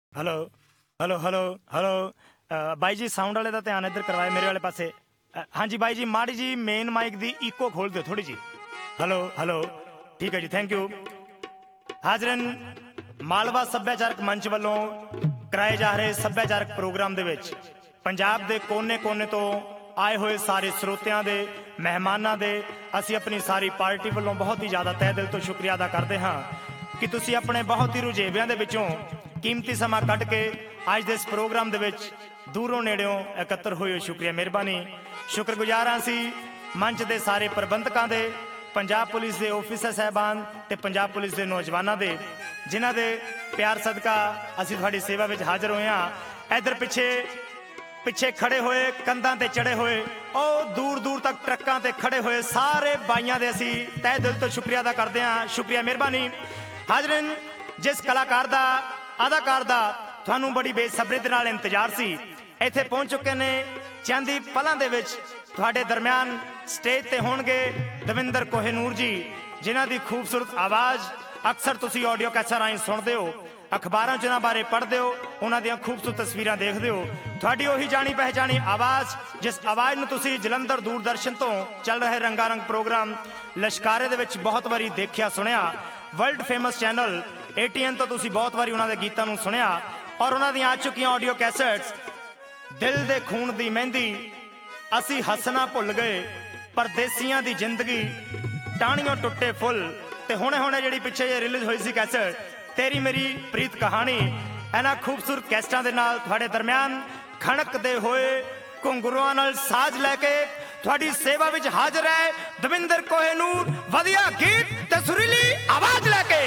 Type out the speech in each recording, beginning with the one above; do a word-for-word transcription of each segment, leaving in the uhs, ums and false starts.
Hello hello hello hello बाई जी sound वाले का ध्यान इधर करवाए मेरे वाले पासे। हाँ जी बाई जी माड़ी जी मेन माइक दी इको खोल दो थोड़ी जी। हेलो हेलो ठीक है जी थैंक यू। हाजरन मालवा सभ्याचारक मंच वालों कराए जा रहे सभ्याचारक प्रोग्राम दे विच पंजाब दे कोने कोने तो आए हुए सारे ਸਰੋਤਿਆਂ ਦੇ ਮਹਿਮਾਨਾਂ ਦੇ ਅਸੀਂ ਆਪਣੀ ਸਾਰੀ ਪਾਰਟੀ ਵੱਲੋਂ ਬਹੁਤ ਹੀ ਜ਼ਿਆਦਾ ਤਹਿ ਦਿਲ ਤੋਂ ਸ਼ੁਕਰੀਆ ਅਦਾ ਕਰਦੇ ਹਾਂ ਕਿ ਤੁਸੀਂ ਆਪਣੇ ਬਹੁਤ ਹੀ ਰੁਝੇਵਿਆਂ ਦੇ ਵਿੱਚੋਂ ਕੀਮਤੀ ਸਮਾਂ ਕੱਢ ਕੇ ਅੱਜ ਦੇ ਇਸ ਪ੍ਰੋਗਰਾਮ ਦੇ ਵਿੱਚ ਦੂਰੋਂ ਨੇੜਿਓਂ ਇਕੱਤਰ ਹੋਏ ਹੋ। ਸ਼ੁਕਰੀਆ ਮਿਹਰਬਾਨੀ। ਸ਼ੁਕਰਗੁਜ਼ਾਰ ਹਾਂ ਅਸੀਂ ਮੰਚ ਦੇ ਸਾਰੇ ਪ੍ਰਬੰਧਕਾਂ ਦੇ, ਪੰਜਾਬ ਪੁਲਿਸ ਦੇ ਆਫੀਸਰ ਸਾਹਿਬਾਨ ਤੇ ਪੰਜਾਬ ਪੁਲਿਸ ਦੇ ਨੌਜਵਾਨਾਂ ਦੇ ਜਿਨ੍ਹਾਂ ਦੇ ਪਿਆਰ ਸਦਕਾ ਅਸੀਂ ਤੁਹਾਡੀ ਸੇਵਾ ਵਿੱਚ ਹਾਜ਼ਰ ਹੋਏ ਹਾਂ। ਇੱਧਰ ਪਿੱਛੇ ਪਿੱਛੇ ਖੜੇ ਹੋਏ ਕੰਧਾਂ ਤੇ ਚੜੇ ਹੋਏ ਉਹ ਦੂਰ ਦੂਰ ਤੱਕ ਟਰੱਕਾਂ ਤੇ ਖੜੇ ਹੋਏ ਸਾਰੇ ਬਾਈਆਂ ਦੇ ਅਸੀਂ ਤਹਿ ਦਿਲ ਤੋਂ ਸ਼ੁਕਰੀਆ ਅਦਾ ਕਰਦੇ ਹਾਂ। ਸ਼ੁਕਰੀਆ ਮਿਹਰਬਾਨੀ। ਹਾਜ਼ਰੀਨ ਜਿਸ ਕਲਾਕਾਰ ਦਾ ਅਦਾਕਾਰ ਦਾ ਤੁਹਾਨੂੰ ਬੜੀ ਬੇਸਬਰੀ ਦੇ ਨਾਲ ਇੰਤਜ਼ਾਰ ਸੀ ਇੱਥੇ ਪਹੁੰਚ ਚੁੱਕੇ ਨੇ। ਚੰਦ ਹੀ ਪਲਾਂ ਦੇ ਵਿੱਚ ਤੁਹਾਡੇ ਦਰਮਿਆਨ ਸਟੇਜ ਤੇ ਹੋਣਗੇ ਦਵਿੰਦਰ ਕੋਹਿਨੂਰ ਜੀ ਜਿਨ੍ਹਾਂ ਦੀ ਖੂਬਸੂਰਤ ਆਵਾਜ਼ ਅਕਸਰ ਤੁਸੀਂ ਆਡੀਓ ਕੈਸਟ ਰਾਹੀਂ ਸੁਣਦੇ ਹੋ, ਅਖਬਾਰਾਂ 'ਚ ਉਹਨਾਂ ਬਾਰੇ ਪੜ੍ਹਦੇ ਹੋ, ਉਹਨਾਂ ਦੀਆਂ ਖੂਬਸੂਰਤ ਤਸਵੀਰਾਂ ਦੇਖਦੇ ਹੋ। ਤੁਹਾਡੀ ਉਹੀ ਜਾਣੀ ਪਹਿਚਾਣੀ ਆਵਾਜ਼ ਜਿਸ ਆਵਾਜ਼ ਨੂੰ ਤੁਸੀਂ ਜਲੰਧਰ ਦੂਰਦਰਸ਼ਨ ਤੋਂ ਚੱਲ ਰਹੇ ਰੰਗਾ ਰੰਗ ਪ੍ਰੋਗਰਾਮ ਲਸ਼ਕਾਰੇ ਦੇ ਵਿੱਚ ਬਹੁਤ ਵਾਰੀ ਦੇਖਿਆ ਸੁਣਿਆ। World famous channel A T N ਤੋਂ ਤੁਸੀਂ ਬਹੁਤ ਵਾਰੀ ਉਹਨਾਂ ਦੇ ਗੀਤਾਂ ਨੂੰ ਸੁਣਿਆ ਔਰ ਉਹਨਾਂ ਦੀਆਂ ਆ ਚੁੱਕੀਆਂ ਆਡੀਓ ਕੈਸਟਸ ਦਿਲ ਦੇ ਖੂਨ ਦੀ ਮਹਿੰਦੀ, ਅਸੀਂ ਹੱਸਣਾ ਭੁੱਲ ਗਏ, ਪਰਦੇਸੀਆਂ ਦੀ ਜ਼ਿੰਦਗੀ, ਟਾਹਣੀਆਂ ਟੁੱਟੇ ਫੁੱਲ ਤੇ ਹੁਣੇ ਹੁਣੇ ਜਿਹੜੀ ਪਿੱਛੇ ਜੇ ਰਿਲੀਜ਼ ਹੋਈ ਸੀ ਕੈਸਟ ਤੇਰੀ ਮੇਰੀ ਪ੍ਰੀਤ ਕਹਾਣੀ। ਇਹਨਾਂ ਖੂਬਸੂਰਤ ਕੈਸਟਾਂ ਦੇ ਨਾਲ ਤੁਹਾਡੇ ਦਰਮਿਆਨ ਖਣਕਦੇ ਹੋਏ ਘੁੰਗਰੂਆਂ ਨਾਲ ਸਾਜ਼ ਲੈ ਕੇ ਤੁਹਾਡੀ ਸੇਵਾ ਵਿੱਚ ਹਾਜ਼ਰ ਹੈ ਦਵਿੰਦਰ ਕੋਹਿਨੂਰ ਵਧੀਆ ਗੀਤ ਤੇ ਸੁਰੀਲੀ ਆਵਾਜ਼ ਲੈ ਕੇ।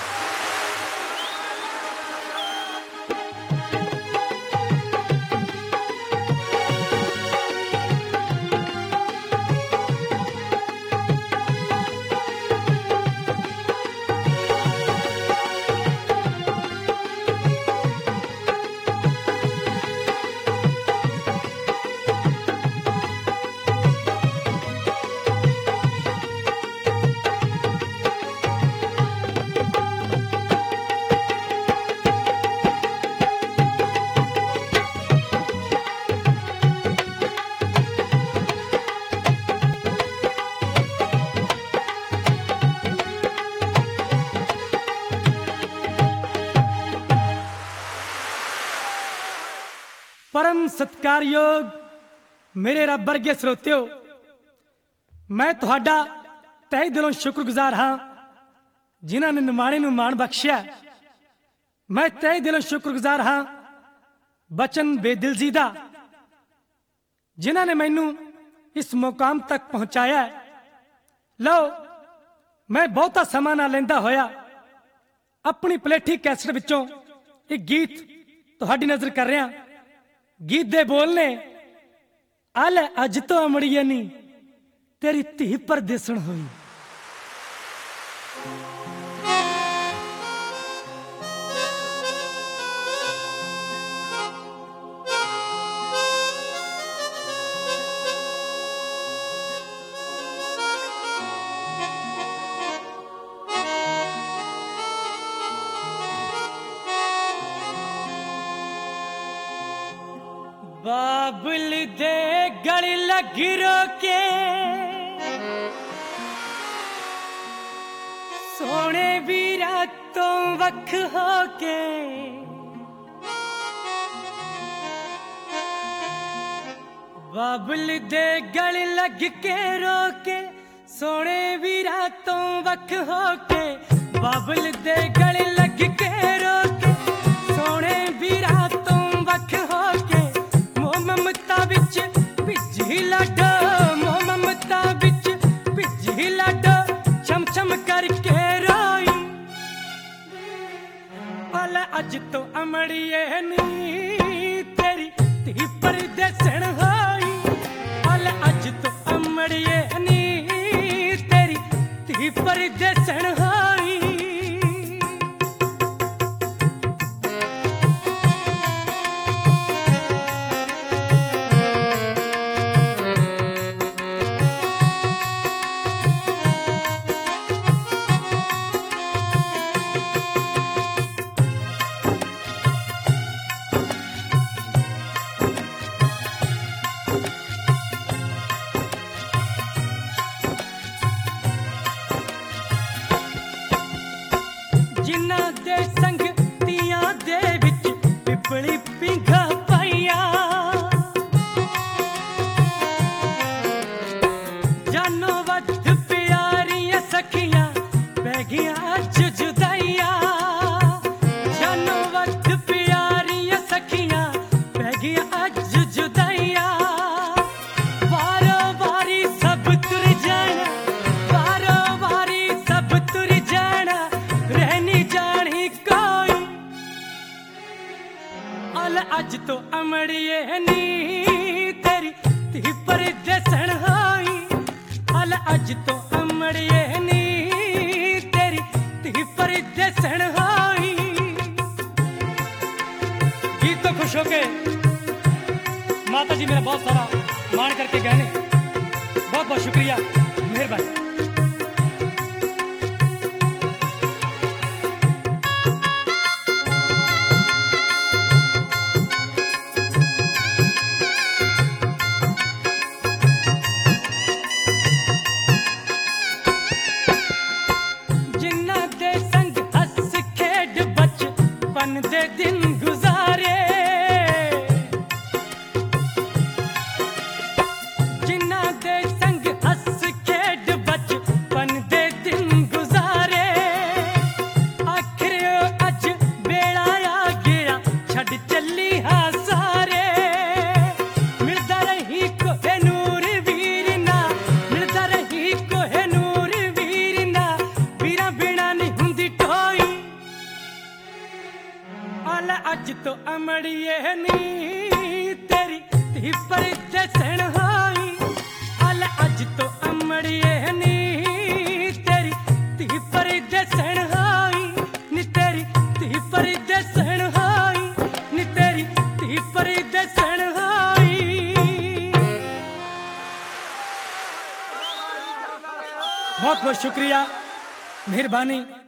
परम सत्कारयोग मेरे रब वर्गे ਸਰੋਤਿਓ, मैं ਤੁਹਾਡਾ ਤਹਿ ਦਿਲੋਂ ਸ਼ੁਕਰਗੁਜ਼ਾਰ ਹਾਂ ਜਿਨ੍ਹਾਂ ਨੇ ਨਿਮਾਣੇ ਨੂੰ ਮਾਣ ਬਖਸ਼ਿਆ। मैं ਤਹਿ ਦਿਲੋਂ ਸ਼ੁਕਰਗੁਜ਼ਾਰ ਹਾਂ ਬਚਨ ਬੇਦਿਲ ਦਾ ਜਿਨ੍ਹਾਂ ਨੇ ਮੈਨੂੰ ਇਸ ਮੁਕਾਮ ਤੱਕ ਪਹੁੰਚਾਇਆ। ਲਓ ਮੈਂ ਬਹੁਤਾ ਸਮਾਂ ਨਾ ਲੈਂਦਾ ਹੋਇਆ ਆਪਣੀ ਪਲੇਠੀ ਕੈਸਟ ਵਿੱਚੋਂ ਇੱਕ ਗੀਤ ਤੁਹਾਡੀ ਨਜ਼ਰ ਕਰ ਰਿਹਾ। गीत दे बोलने आले अज तो अमड़िए नी तेरी धी पर दिसण हुई। बाबुल दे गल लगी रोके सोने भी रातों वख होके बाबुल दे गल लग के रोके सोने भी रातों वख होके बाबुल दे गल लग के रोके सोने भी रातों वख होके ममता बिच भिजी लाडो मोह ममता बिच भिजी लाडो छम छम करके रोई। पल अज तो अमड़िए नी तेरी धी पर दिसण होई। पल अज तो अमड़िए नी तेरी धी पर दिसण होई। अल अज तो अमड़िए नी तेरी धी पर जसन होई। अल अज तो अमड़िए नी तेरी धी पर जसन होई। गीत तो खुश होके माता जी मेरा बहुत सारा मान करके गए ने। बहुत बहुत शुक्रिया, मेहरबानी। जिन्ना दे संग हस खेड बचपन दे दिन गुजारे, जिन्ना दे संग हस खेड बचपन दे दिन गुजारे। आखिर अज बेड़ा आ गया छड़ चली हा सारे। मिलदा रही कोहे नूर वीर ना, मिलदा रही कोहे नूर वीर ना, वीरा बिना नहीं हुंदी टोई। अल अज तो अमड़िए नी तेरी धी पर जसन होई। अल अज तो अमड़िए नी तेरी धी पर जसन होई। नी तेरी धी पर जसन होई, नी तेरी धी पर जसन होई। बहुत बहुत शुक्रिया, मेहरबानी।